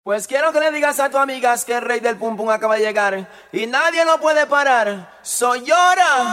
Pues quiero que le digas a tu amigas que el rey del pum pum acaba de llegar y nadie lo puede parar. Soy Llora,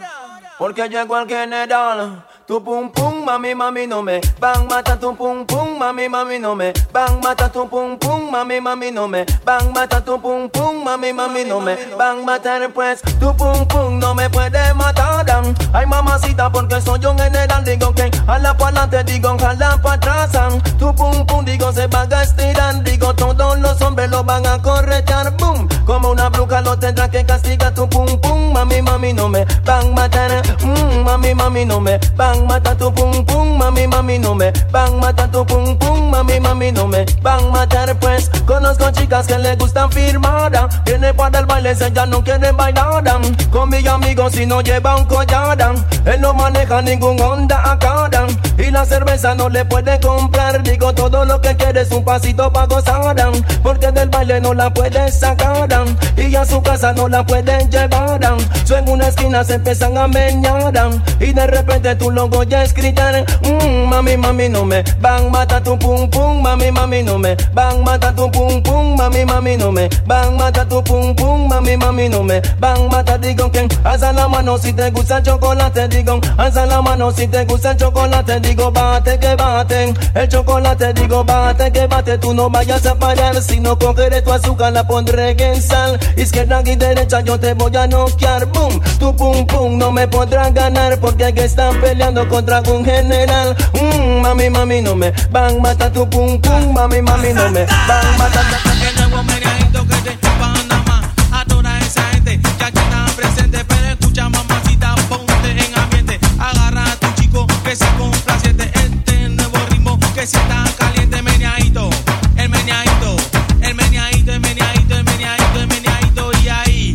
porque llegó el general. Tu pum pum, mami, mami, no me van mata tu pum pum, mami, mami, no me van mata tu pum pum, mami, mami, no me van mata tu pum pum, mami, mami, no me van matar, pues tu pum pum no me puede matar. Ay, mamacita, porque soy un general, digo que jala para adelante, digo jala para atrás. Tu pum pum, digo se van a estirar, digo todos los hombres lo van a corretear, boom. Como una bruja lo tendrá que castigar tu pum pum, mami, mami, no me van matar, mami, mami, no me van matar tu pum pum, mami, mami, no me van matar tu pum pum, mami, mami, no me van matar, pues conozco chicas que le gustan firmar, viene para el baile, ella no quiere bailar, con mi amigo si no lleva un collar, él no maneja ningún Honda acá, y la cerveza no le puede comprar, digo todo lo que quiere es un pasito pa' gozar, porque del baile no la puede sacar, y a su casa no la pueden llevar, so en una esquina se empiezan a meñar, y de repente tú lo oyes gritar, mami, mami, no me van matar tu pum pum, mami, mami, no me van matar tu pum pum, mami, mami, no me van matar tu pum pum, mami, mami, no me van matar, digo que alza la mano si te gusta el chocolate, digo alza la mano si te gusta el chocolate, digo bate que bate el chocolate, digo bate que bate, tú no vayas a parar, si no cogeré tu azúcar la pondré en sal, izquierda y derecha yo te voy a noquear, boom, tu pum pum no me podrás ganar, porque aquí están peleando contra un general, mami, mami, no me van matar tu pum pum, mami, mami, no me van matar. El nuevo meneadito que te Panamá, a toda esa gente que aquí está presente, pero escucha mamacita, ponte en ambiente, agarra a tu chico que sea complaciente, este nuevo ritmo que si está caliente, meneadito, el meneadito, el meneadito, el meneadito, el meneadito, el meneadito, y ahí,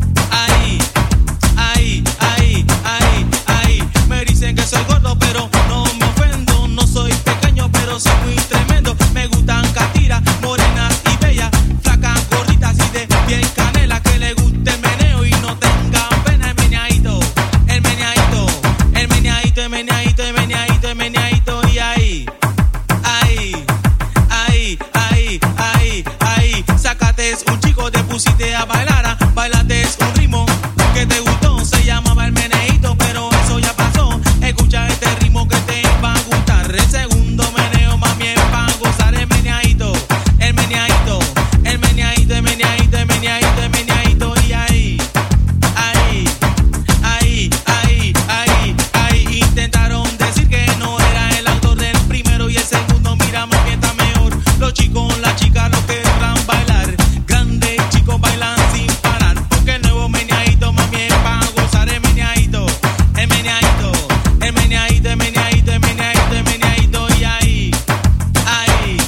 ahí, ahí, ahí, ahí, ahí, me dicen que soy gordo, pero no me ofendo, no soy pequeño, pero soy muy tremendo, me gustan catiras, morenas y bellas, flacas, gorditas y de piel canela, que le guste el meneo y no tengan pena, el meneadito, el meneadito, el meneadito, el meneadito, el meneadito, el meneadito, y ahí, ahí, ahí, ahí, ahí, ahí, sácate un chico, te pusiste a bailar, bailate un ritmo que te gustó, se llamaba el meneíto, pero eso ya pasó, escucha este ritmo que te va a gustar, el segundo meneo, mami, es pa' gozar, el meneadito, el meneadito, el meneadito, el meneadito, el meneadito, el meneadito, y ahí, ahí, ahí, ahí, ahí, ahí, intentaron decir que no era el autor del primero y el segundo, mira, mami, está mejor, los chicos, las chicas, los que querrán bailar, grandes chicos bailan sin parar, porque el nuevo meneadito, mami, es pa' gozar, el meneadito, el meneadito, el meneadito, el meneadito, el meneadito, el meneadito, y ahí, ahí,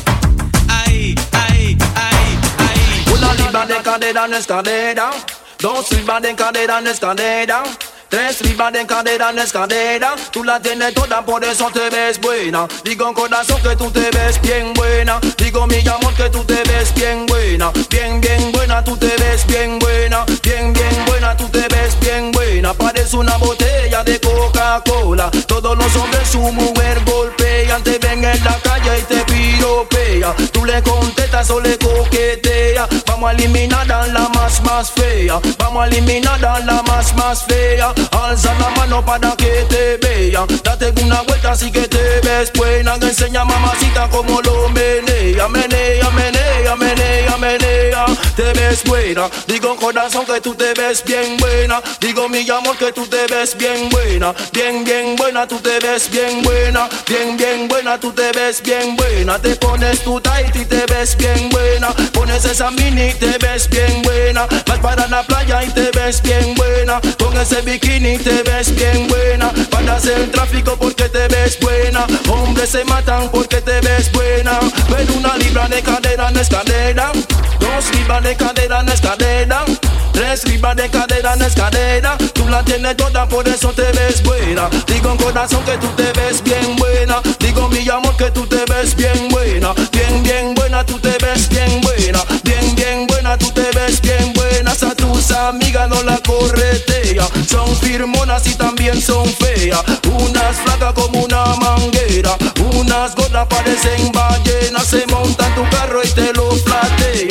ahí, ahí, ahí, ahí. Una libra de cadera en escalera, 2 libras de cadera en escalera, 3 libras de cadera en escalera, tú la tienes toda, por eso te ves buena. Digo corazón que tú te ves bien buena, digo mi amor que tú te ves bien buena, bien, bien buena, tú te ves bien buena, bien, bien buena, tú te ves bien buena. Parece una botella de Coca-Cola, todos los hombres su mujer golpean, te ven en la calle y te piropea, tú le contestas o le coqueteas, vamos a eliminar a la más fea, vamos a eliminar a la más fea. Alza la mano para que te vea, date una vuelta así que te ves buena, enseña mamacita como lo menea, menea, menea, menea, menea, te ves buena, digo corazón que tú te ves bien buena, digo mi amor que tú te ves bien buena, bien, bien buena, tú te ves bien buena, bien, bien buena, tú te ves bien buena, te pones tu tight y te ves bien buena, pones esa mini y te ves bien buena, vas para la playa y te ves bien buena, con ese bikini te ves bien buena, para hacer tráfico porque te ves buena, hombres se matan porque te ves buena, pero 1 libra de cadera en escalera, 2 libras de cadera en escalera, 3 libras de cadera en escalera, tú la tienes toda, por eso te ves buena, digo en corazón que tú te ves bien buena, digo mi amor que tú te ves bien buena, bien, bien buena, tú te ves bien buena, bien, bien buena, tú te ves bien buena, a tus amigas no la corretea, son firmonas y también son feas, unas flacas como una manguera, unas gordas parecen ballenas, se montan tu carro y te lo flan.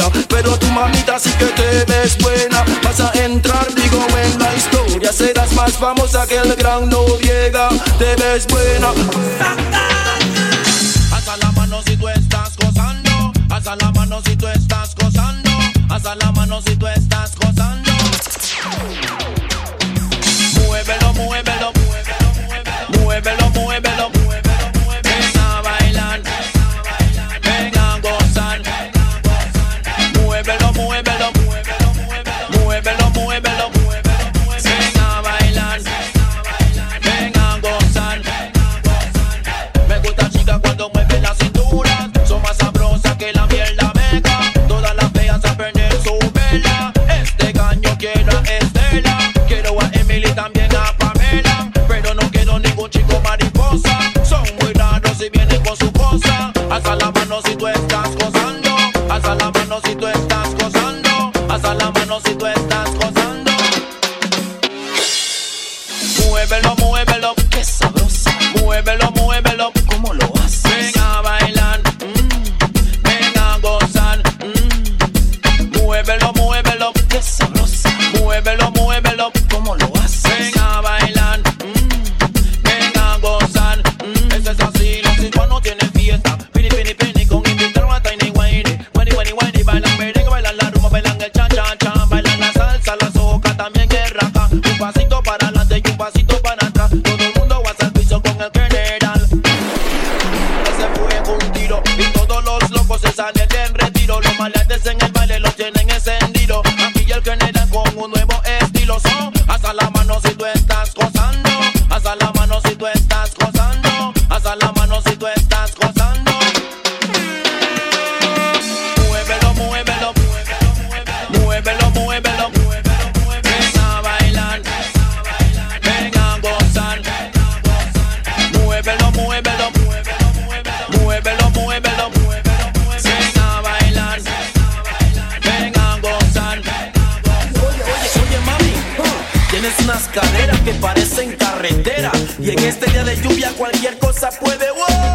pero tu mamita sí que te ves buena. Vas a entrar, digo, en la historia. Serás más famosa que el gran Noriega. Te ves buena. Alza la mano si tú estás gozando. Alza la mano si tú estás gozando. Alza la mano si tú estás gozando. Muévelo, muévelo, muévelo, muévelo, muévelo. Ven a bailar, ven a gozar. Muévelo, muévelo, muévelo, muévelo. Ven a bailar, ven a gozar. Me gusta chica cuando mueve la cintura. Son más sabrosas que la miel la mega. Todas las feas a perder su vela. Este caño quiero a Estela. Quiero a Emily, también a Pamela. Pero no quiero ningún chico mariposa. Son muy raros y vienen con su cosa. Alza la mano si tú estás gozando. Alza la mano si tú estás gozando. Alza la mano si tú estás gozando. Muévelo, muévelo, qué sabrosa. Muévelo, muévelo, ¿cómo lo haces? Ven a bailar, ven a gozar. Muévelo, muévelo, qué sabrosa. Muévelo, muévelo, ¿cómo lo haces? Ven a bailar, ven a gozar. Eso es así, los hispanos tienen fiesta. Pini, pini, pini, con invitaron a Tiny Wayne. Wayne, Wayne, Wayne, bailan merengue, bailan la rumba, bailan el cha-cha-cha. Bailan la salsa, la soca, también que raca. Un pasito para adelante y un pasito para atrás. Todo el mundo va al piso con el general. Ese fue un tiro y todos los locos se salen en retiro. Los maleantes en el baile los tienen encendido. Aquí el general con un nuevo estilo. So, alza la mano si tú estás gozando. Alza la mano si tú estás gozando. Alza la mano si tú estás gozando. Muévelo, muévelo, muévelo, muévelo. Ven a bailar, ven a gozar. Muévelo, muévelo, muévelo, muévelo. Ven a bailar, ven a gozar. Oye, mami, tienes unas caderas que parecen carretera. Y en este día de lluvia cualquier cosa puede.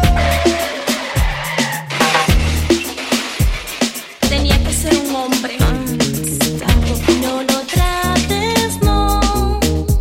Tenía que ser un hombre. No lo trates, no.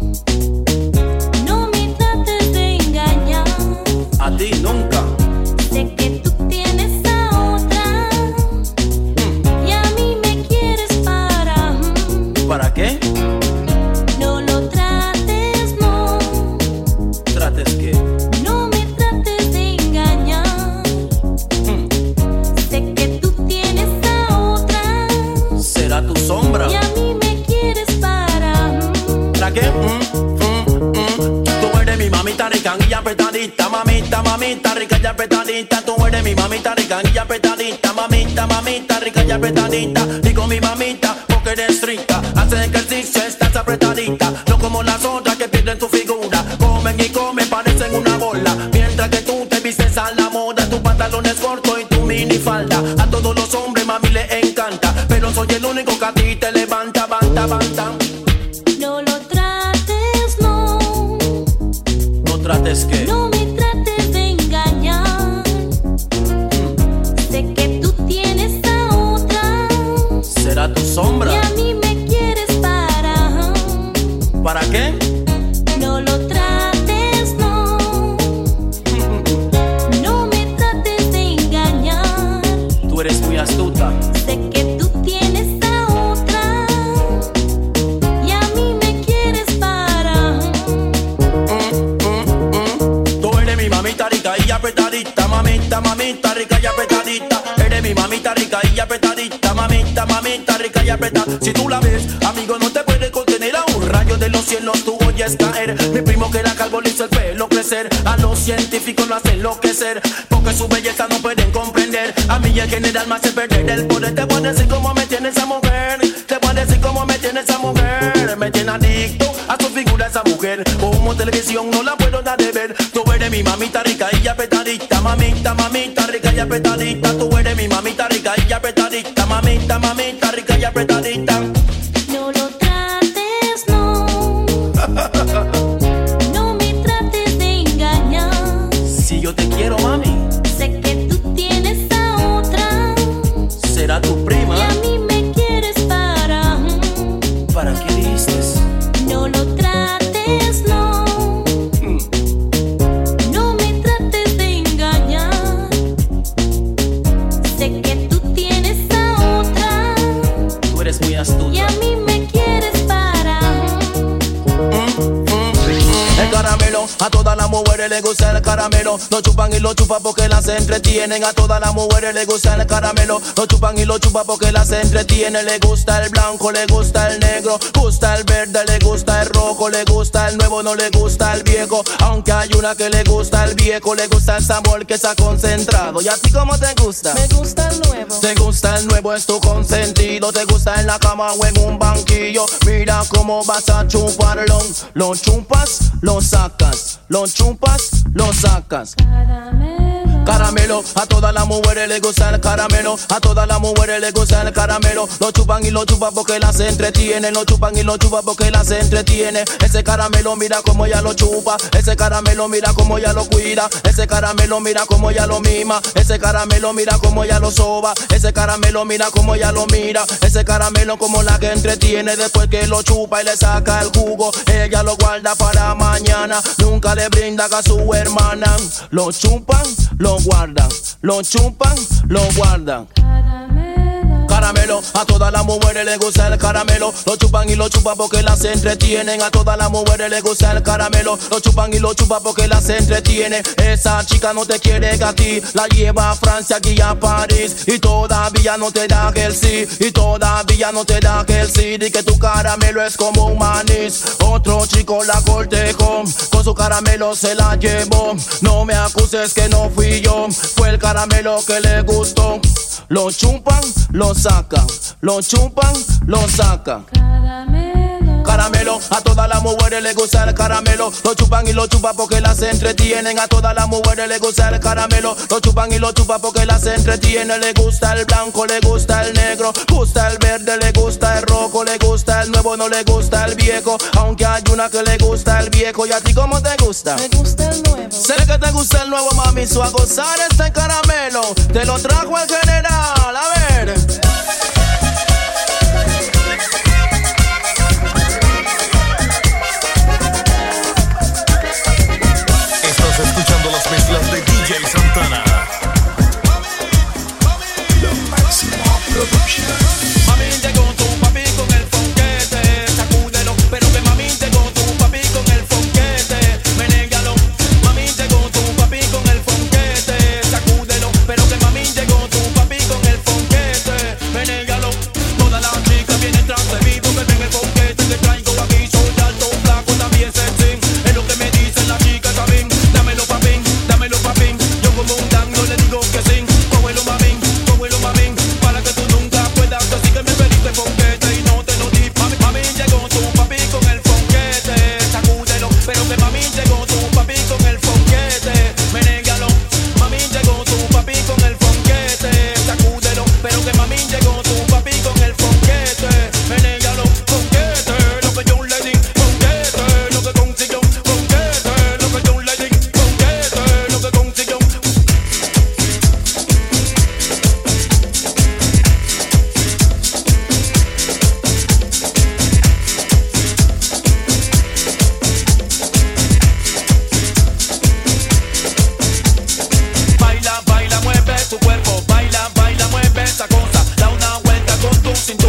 No me trates de engañar. A ti nunca. Sé que tú tienes a otra. Y a mí me quieres para. ¿Para qué? No lo trates, no. ¿Trates qué? No me trates de engañar. Sé que tú tienes a otra. ¿Será tu sombra? Y a mí me quieres para. ¿Para qué? Tú eres mi mamita rica y apretadita. Mamita, mamita rica y apretadita. Tú eres mi mamita rica y apretadita. Mamita, mamita rica y apretadita. Digo mi mamita porque eres rica. Haces ejercicio, estás apretadita. No como las otras que pierden tu figura. Comen y comen, parecen una bola. Mientras que tú te vistes a la moda. Tu pantalón es corto y tu minifalda. A todos los hombres mami le encanta. Pero soy el único que a ti te levanta, banta, banta. No lo trates, no. No trates que. No me trates de engañar. Sé que tú tienes a otra. ¿Será tu sombra? Y a mí me quieres para. ¿Para qué? No lo trates, no. No me trates de engañar. Tú eres muy astuta. Sé que tú tienes a otra. Y a mí me quieres para. Tú eres mi mamita rica y apretadita. Mamita, mamita rica y apretadita. Eres mi mamita rica y apretadita. Mamita, mamita rica y apretadita. Si tú la ves, amigo, no te puedes contener. A un rayo de los cielos tú oyes caer. Mi primo que era calvo le hizo el pelo crecer. A los científicos lo hace enloquecer. Porque su belleza no pueden comprender. A mí el general me hace perder el poder. Te voy a decir cómo me tiene esa mujer. Te voy a decir cómo me tiene esa mujer. Me tiene adicto a su figura esa mujer. Como televisión no la puedo dar de ver. Tú eres mi mamita rica y apretadita. Mamita, mamita rica y apretadita. Tú eres mi mamita rica y apretadita. Mamita, mamita rica y apretadita. No lo trates, no. No me trates de engañar. Si yo te quiero, mami. Sé que tú tienes a otra. Será tu prima. Y a mí eres muy astuta. Y a mí me quieres para. El caramelo, a todas las mujeres les gusta el caramelo. Lo chupan y lo chupan porque las entretienen. A todas las mujeres les gusta el caramelo. Lo chupan y lo chupan porque las entretienen. Le gusta el blanco, le gusta el negro, gusta el verde, le gusta el rojo, le gusta el nuevo, no le gusta el viejo. Aunque hay una que le gusta el viejo, le gusta el sabor que está concentrado. ¿Y a ti cómo te gusta? Me gusta el nuevo. Te gusta el nuevo, es tu consentido. Te gusta en la cama o en un banquillo. Mira cómo vas a chuparlo. Lo chupas, lo sacas. Lo chupas, lo sacas. Caramelo, a todas las mujeres les gusta el caramelo. A todas las mujeres les gusta el caramelo. Lo chupan y lo chupan porque las entretienen. Lo chupan y lo chupan porque las entretiene. Ese caramelo mira como ya lo chupa. Ese caramelo mira como ya lo cuida. Ese caramelo mira como ya lo mima. Ese caramelo mira como ya lo soba. Ese caramelo mira como ya lo mira. Ese caramelo como la que entretiene. Después que lo chupa y le saca el jugo, ella lo guarda para mañana. Nunca le brinda a su hermana. Lo chupan, lo guardan, lo chupan, lo guardan. Caramelo, a todas las mujeres les gusta el caramelo. Lo chupan y lo chupan porque las entretienen. A todas las mujeres les gusta el caramelo. Lo chupan y lo chupan porque las entretienen. Esa chica no te quiere a ti, la lleva a Francia aquí a París. Y todavía no te da el sí. Y todavía no te da el sí. Di que tu caramelo es como un manís. Otro chico la cortejó, con su caramelo se la llevó. No me acuses que no fui yo, fue el caramelo que le gustó. Lo chupan, lo sacan. Lo chupan, lo sacan. Caramelo, a todas las mujeres les gusta el caramelo. Lo chupan y lo chupan porque las entretienen. A todas las mujeres les gusta el caramelo. Lo chupan y lo chupan porque las entretienen. Le gusta el blanco, le gusta el negro, gusta el verde, le gusta el rojo, le gusta el nuevo, no le gusta el viejo. Aunque hay una que le gusta el viejo. ¿Y a ti cómo te gusta? Me gusta el nuevo. Sé que te gusta el nuevo, mami. Su a gozar este caramelo. Te lo trajo el general, a ver. Escuchando las mezclas de DJ Santana. La máxima producción. Mami llegó tu papi con el fonquete, sacúdelo, pero que mami llegó tu papi con el fonquete, menégalo. Mami llegó tu papi con el fonquete, sacúdelo, pero que mami llegó tu papi con el fonquete, menégalo. Todas las chicas vienen tras de mí porque tengo el fonquete que traigo aquí. Soy alto, flaco, también sexy. Es lo que me dicen las chicas también. Dámelo papín, yo como un dan no le digo que sí. Cógelo mamín, para que tú nunca puedas decir que me pediste fonquete y no te lo di. Mami llegó tu papi con el fonquete, sacúdelo, pero que mami llegó tu papi con el fonquete, menégalo. Mami llegó tu papi con el fonquete, sacúdelo, pero que mami llegó tu papi con el fonquete, menégalo. Fonquete, lo que yo le di, fonquete, lo que consiguió, fonquete, lo que yo le di, fonquete, lo que consiguió. Baila, mueve tu cuerpo, baila, mueve esa cosa. Da una vuelta con tu cintura.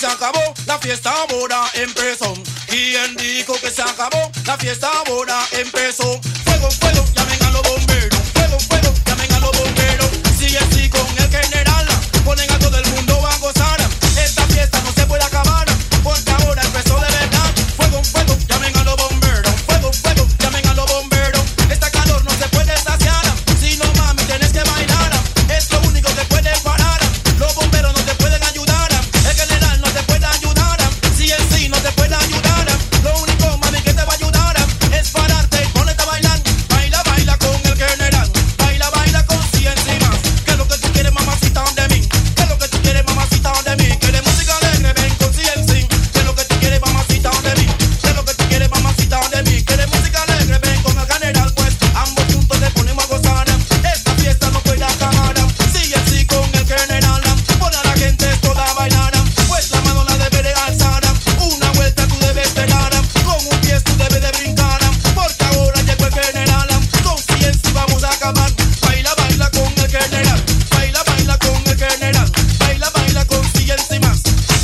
se acabó, la fiesta ahora empezó. ¿Quién dijo que se acabó? La fiesta ahora empezó. Fuego, fuego, llamen a los bomberos. Fuego, fuego, llamen a los bomberos. Sigue así con el general, ponen a todo el mundo a gozar. Esta fiesta no se puede acabar, porque ahora empezó de verdad. Fuego, fuego, llamen a los bomberos. Fuego, fuego, llamen a los bomberos. Esta calor no se puede saciar, si no mami tienes que bailar. Es lo único que puede parar. Los bomberos no te pueden ayudar, el general no te puede ayudar, si en sí no te puede ayudar. Lo único mami que te va a ayudar es pararte, ponerte a bailar. Baila, baila con el general. Baila, baila con ciencia y más. ¿Qué es lo que tú quieres, mamacita, de mí? ¿Qué es lo que tú quieres, mamacita, de mí? ¿Quieres música alegre? Ven con ciencia. ¿Qué es lo que tú quieres, mamacita, de mí? ¿Qué es lo que tú quieres, mamacita, de mí? ¿Quieres música alegre? Ven con el general, pues ambos juntos te ponemos a gozar. Esta fiesta no puede acabar. Sigue así con el general. Pon a la gente toda a bailar. Pues la mano la debe de alzar. Una vuelta tú debes de dar. Con un pie tú debes de brincar. Porque ahora llegó el general. Con ciencia vamos a acabar. Baila, baila con el general. Baila, baila con el general. Baila, baila con ciencia y más.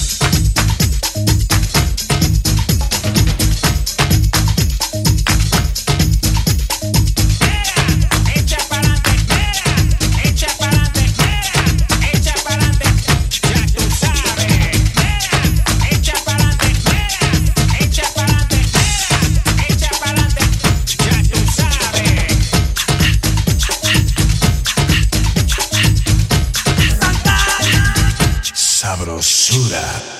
Echa pa'lante, echa pa'lante, echa pa'lante, ya tú sabes. Echa pa'lante, echa pa'lante, echa pa'lante, ya tú sabes. Sabrosura.